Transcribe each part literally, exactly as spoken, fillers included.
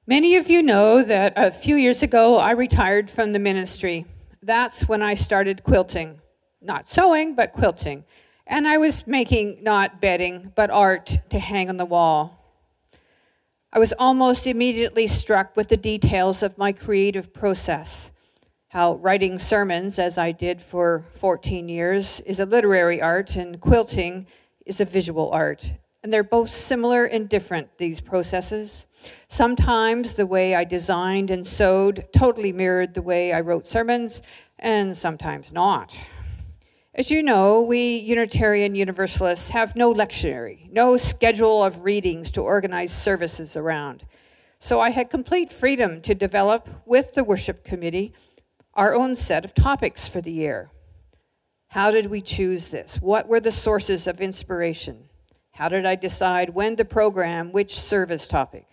Many of you know that a few years ago I retired from the ministry. That's when I started quilting. Not sewing, but quilting. And I was making not bedding, but art to hang on the wall. I was almost immediately struck with the details of my creative process. How writing sermons, as I did for fourteen years, is a literary art, and quilting is a visual art. And they're both similar and different, these processes. Sometimes the way I designed and sewed totally mirrored the way I wrote sermons, and sometimes not. As you know, we Unitarian Universalists have no lectionary, no schedule of readings to organize services around. So I had complete freedom to develop, with the worship committee, our own set of topics for the year. How did we choose this? What were the sources of inspiration? How did I decide when to program which service topic?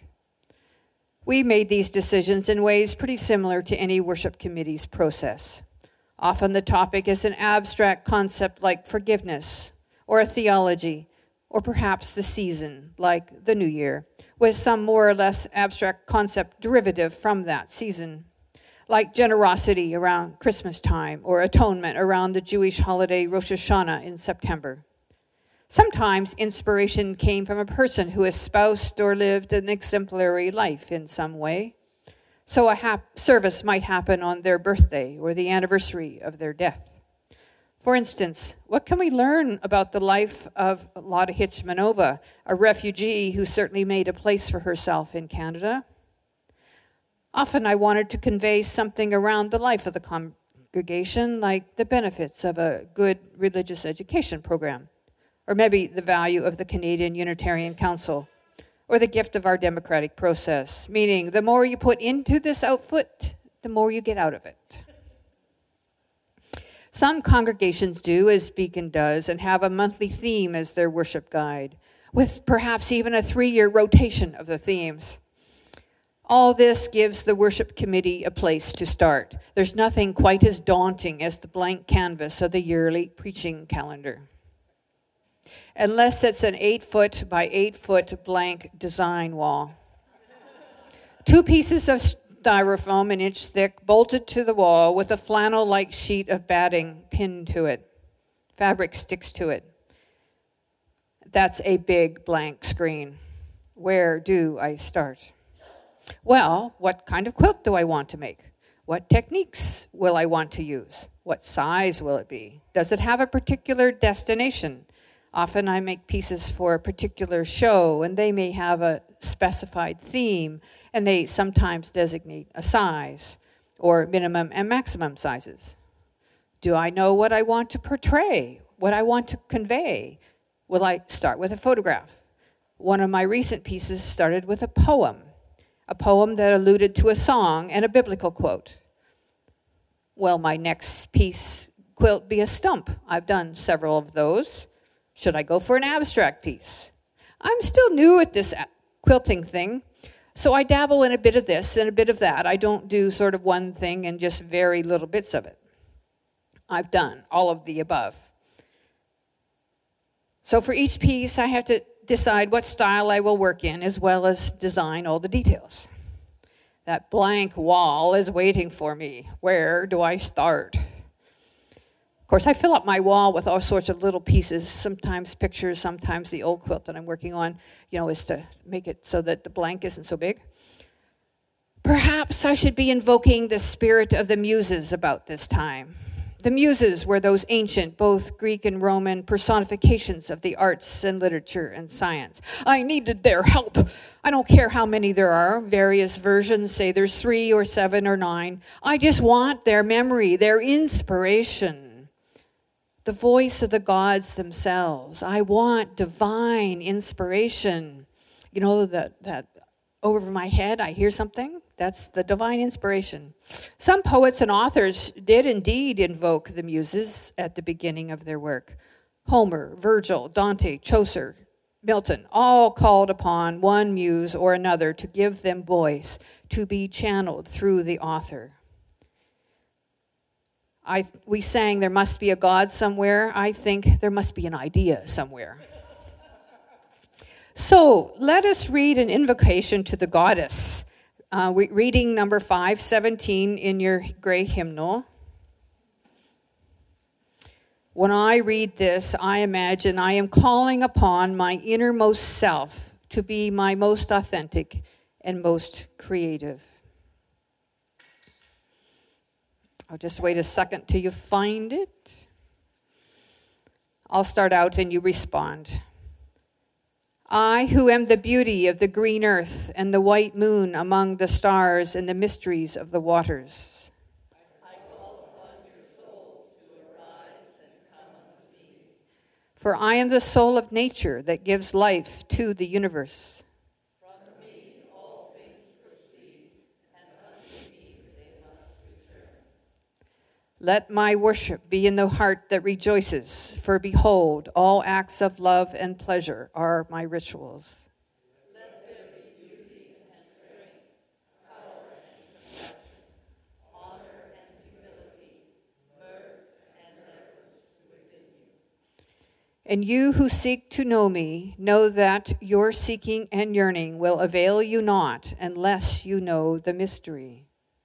We made these decisions in ways pretty similar to any worship committee's process. Often the topic is an abstract concept like forgiveness, or a theology, or perhaps the season, like the New Year, with some more or less abstract concept derivative from that season, like generosity around Christmas time, or atonement around the Jewish holiday Rosh Hashanah in September. Sometimes inspiration came from a person who espoused or lived an exemplary life in some way. So a hap- service might happen on their birthday or the anniversary of their death. For instance, what can we learn about the life of Lotta Hitchmanova, a refugee who certainly made a place for herself in Canada? Often I wanted to convey something around the life of the congregation, like the benefits of a good religious education program, or maybe the value of the Canadian Unitarian Council, or the gift of our democratic process, meaning the more you put into this output, the more you get out of it. Some congregations do, as Beacon does, and have a monthly theme as their worship guide, with perhaps even a three-year rotation of the themes. All this gives the worship committee a place to start. There's nothing quite as daunting as the blank canvas of the yearly preaching calendar. Unless it's an eight-foot by eight-foot blank design wall. Two pieces of styrofoam an inch thick bolted to the wall with a flannel-like sheet of batting pinned to it. Fabric sticks to it. That's a big blank screen. Where do I start? Well, what kind of quilt do I want to make? What techniques will I want to use? What size will it be? Does it have a particular destination? Often I make pieces for a particular show, and they may have a specified theme, and they sometimes designate a size, or minimum and maximum sizes. Do I know what I want to portray, what I want to convey? Will I start with a photograph? One of my recent pieces started with a poem, a poem that alluded to a song and a biblical quote. Will my next piece quilt be a stump? I've done several of those. Should I go for an abstract piece? I'm still new at this quilting thing, so I dabble in a bit of this and a bit of that. I don't do sort of one thing and just very little bits of it. I've done all of the above. So for each piece, I have to decide what style I will work in, as well as design all the details. That blank wall is waiting for me. Where do I start? Of course, I fill up my wall with all sorts of little pieces, sometimes pictures, sometimes the old quilt that I'm working on, you know, is to make it so that the blank isn't so big. Perhaps I should be invoking the spirit of the Muses about this time. The Muses were those ancient, both Greek and Roman, personifications of the arts and literature and science. I needed their help. I don't care how many there are. Various versions say there's three or seven or nine. I just want their memory, their inspiration. The voice of the gods themselves. I want divine inspiration. You know, that, that over my head I hear something. That's the divine inspiration. Some poets and authors did indeed invoke the Muses at the beginning of their work. Homer, Virgil, Dante, Chaucer, Milton, all called upon one muse or another to give them voice, to be channeled through the author. I, we sang, there must be a God somewhere. I think there must be an idea somewhere. So let us read an invocation to the goddess Uh, we, reading number five seventeen in your gray hymnal. When I read this, I imagine I am calling upon my innermost self to be my most authentic and most creative. I'll just wait a second till you find it. I'll start out and you respond. I, who am the beauty of the green earth and the white moon among the stars and the mysteries of the waters. I call upon your soul to arise and come unto me. For I am the soul of nature that gives life to the universe. From me all things proceed, and unto me they must return. Let my worship be in the heart that rejoices, for behold, all acts of love and pleasure are my rituals. Let there be beauty and strength, power and compassion, honor and humility, mirth and reverence within you. And you who seek to know me, know that your seeking and yearning will avail you not unless you know the mystery.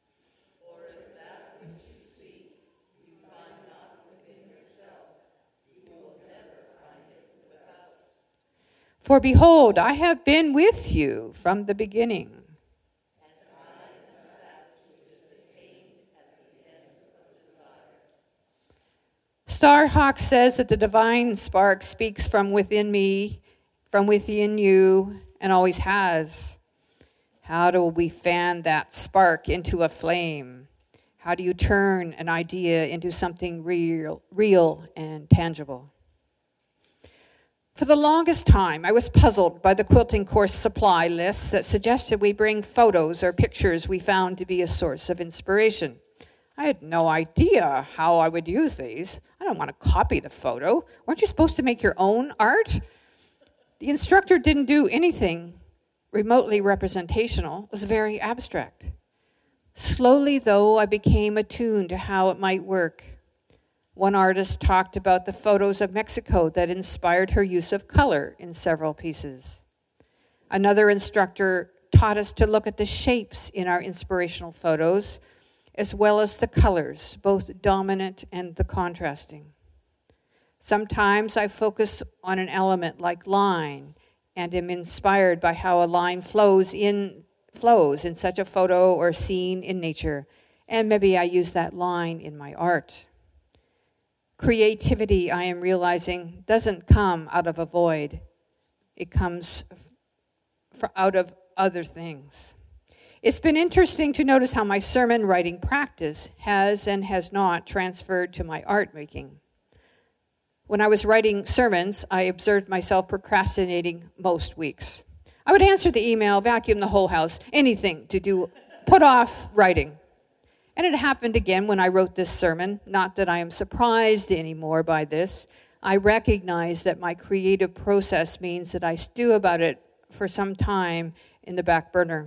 For behold, I have been with you from the beginning. And I am that which is attained at the end of desire. Starhawk says that the divine spark speaks from within me, from within you, and always has. How do we fan that spark into a flame? How do you turn an idea into something real, real and tangible? For the longest time, I was puzzled by the quilting course supply lists that suggested we bring photos or pictures we found to be a source of inspiration. I had no idea how I would use these. I don't want to copy the photo. Weren't you supposed to make your own art? The instructor didn't do anything remotely representational. It was very abstract. Slowly, though, I became attuned to how it might work. One artist talked about the photos of Mexico that inspired her use of color in several pieces. Another instructor taught us to look at the shapes in our inspirational photos, as well as the colors, both dominant and the contrasting. Sometimes I focus on an element like line and am inspired by how a line flows in flows in such a photo or scene in nature, and maybe I use that line in my art. Creativity, I am realizing, doesn't come out of a void. It comes f- out of other things. It's been interesting to notice how my sermon writing practice has and has not transferred to my art making. When I was writing sermons, I observed myself procrastinating most weeks. I would answer the email, vacuum the whole house, anything to do, put off writing. And it happened again when I wrote this sermon. Not that I am surprised anymore by this. I recognize that my creative process means that I stew about it for some time in the back burner.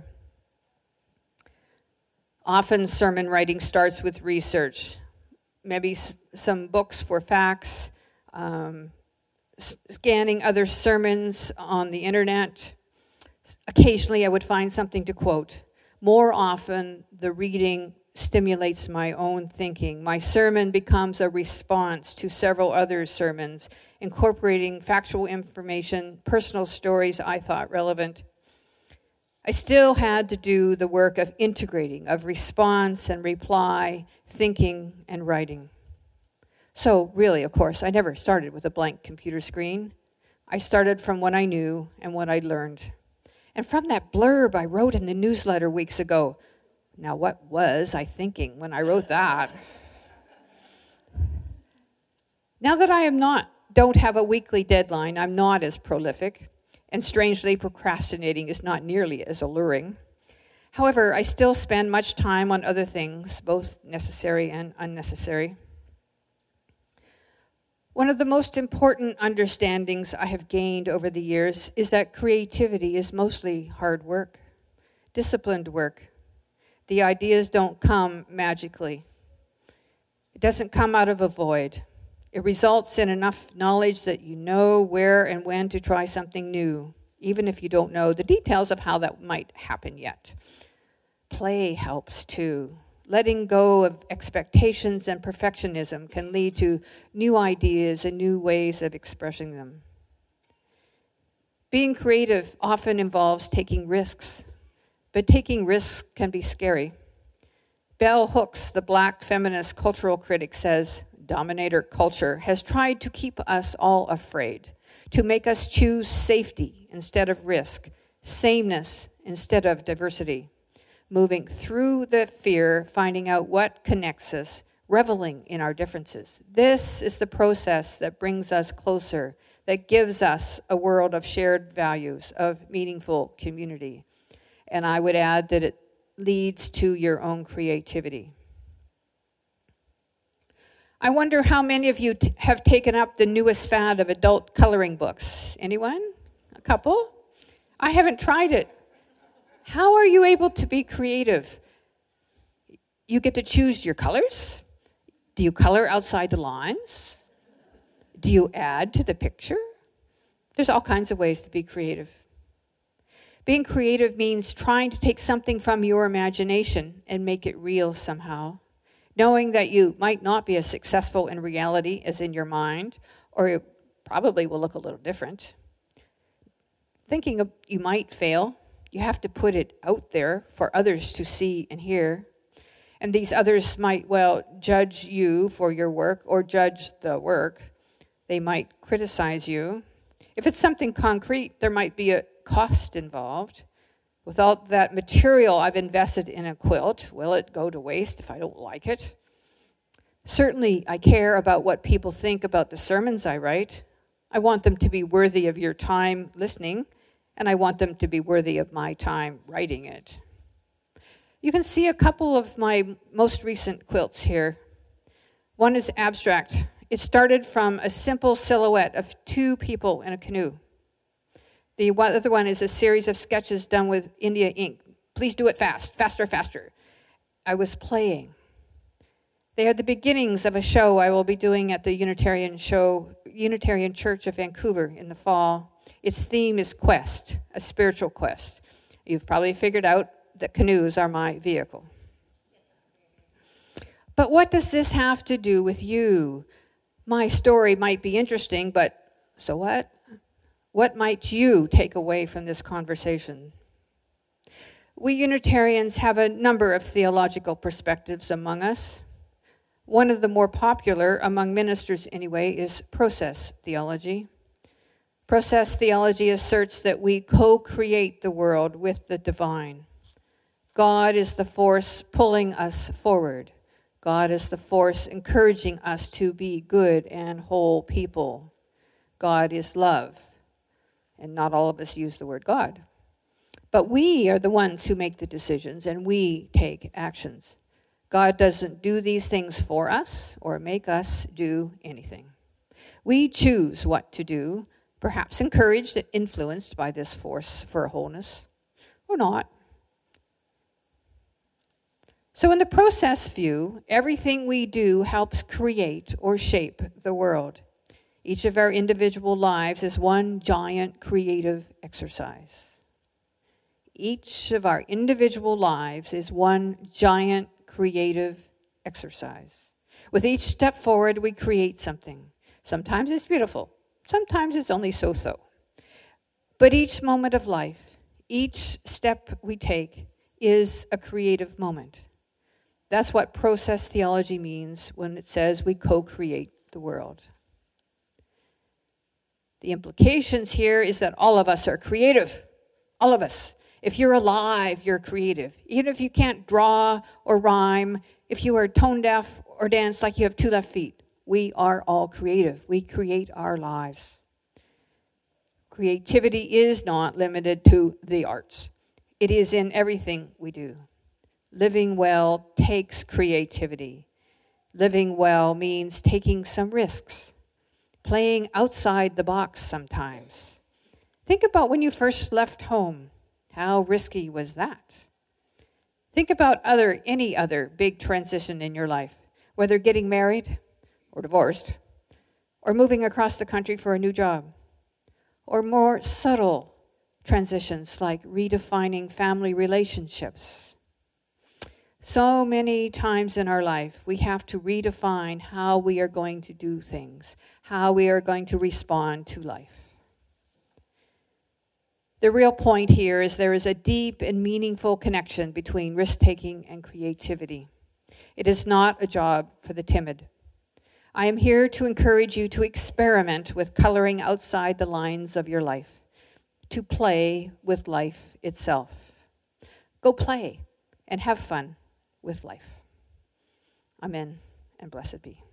Often sermon writing starts with research. Maybe s- some books for facts, um, s- scanning other sermons on the internet. Occasionally I would find something to quote. More often, the reading stimulates my own thinking. My sermon becomes a response to several other sermons, incorporating factual information, personal stories I thought relevant. I still had to do the work of integrating, of response and reply, thinking and writing. So really, of course, I never started with a blank computer screen. I started from what I knew and what I'd learned. And from that blurb I wrote in the newsletter weeks ago, now, what was I thinking when I wrote that? Now that I am not, don't have a weekly deadline, I'm not as prolific, and strangely, procrastinating is not nearly as alluring. However, I still spend much time on other things, both necessary and unnecessary. One of the most important understandings I have gained over the years is that creativity is mostly hard work, disciplined work. The ideas don't come magically. It doesn't come out of a void. It results in enough knowledge that you know where and when to try something new, even if you don't know the details of how that might happen yet. play helps too. Letting go of expectations and perfectionism can lead to new ideas and new ways of expressing them. Being creative often involves taking risks, but taking risks can be scary. Bell Hooks, the Black feminist cultural critic, says, "Dominator culture has tried to keep us all afraid, to make us choose safety instead of risk, sameness instead of diversity. Moving through the fear, finding out what connects us, reveling in our differences. This is the process that brings us closer, that gives us a world of shared values, of meaningful community." And I would add that it leads to your own creativity. I wonder how many of you t- have taken up the newest fad of adult coloring books. Anyone? A couple? I haven't tried it. How are you able to be creative? You get to choose your colors? Do you color outside the lines? Do you add to the picture? There's all kinds of ways to be creative. Being creative means trying to take something from your imagination and make it real somehow, knowing that you might not be as successful in reality as in your mind, or it probably will look a little different. Thinking of, you might fail. You have to put it out there for others to see and hear. And these others might, well, judge you for your work or judge the work. They might criticize you. If it's something concrete, there might be a cost involved. Without that material I've invested in a quilt, will it go to waste if I don't like it? Certainly, I care about what people think about the sermons I write. I want them to be worthy of your time listening, and I want them to be worthy of my time writing it. You can see a couple of my most recent quilts here. One is abstract. It started from a simple silhouette of two people in a canoe. The other one is a series of sketches done with India ink. Please do it fast, faster, faster. I was playing. They are the beginnings of a show I will be doing at the Unitarian show, Unitarian Church of Vancouver in the fall. Its theme is quest, a spiritual quest. You've probably figured out that canoes are my vehicle. But what does this have to do with you? My story might be interesting, but so what? What might you take away from this conversation? We Unitarians have a number of theological perspectives among us. One of the more popular, among ministers anyway, is process theology. Process theology asserts that we co-create the world with the divine. God is the force pulling us forward. God is the force encouraging us to be good and whole people. God is love. And not all of us use the word God. But we are the ones who make the decisions, and we take actions. God doesn't do these things for us or make us do anything. We choose what to do, perhaps encouraged and influenced by this force for wholeness, or not. So in the process view, everything we do helps create or shape the world. Each of our individual lives is one giant creative exercise. Each of our individual lives is one giant creative exercise. With each step forward, we create something. Sometimes it's beautiful. Sometimes it's only so-so. But each moment of life, each step we take is a creative moment. That's what process theology means when it says we co-create the world. The implications here is that all of us are creative. All of us. If you're alive, you're creative. Even if you can't draw or rhyme, if you are tone deaf or dance like you have two left feet, we are all creative. We create our lives. Creativity is not limited to the arts. It is in everything we do. Living well takes creativity. Living well means taking some risks, playing outside the box sometimes. Think about when you first left home. How risky was that? Think about other any other big transition in your life, whether getting married or divorced, or moving across the country for a new job, or more subtle transitions like redefining family relationships. So many times in our life, we have to redefine how we are going to do things, how we are going to respond to life. The real point here is there is a deep and meaningful connection between risk-taking and creativity. It is not a job for the timid. I am here to encourage you to experiment with coloring outside the lines of your life, to play with life itself. Go play and have fun with life. Amen, and blessed be.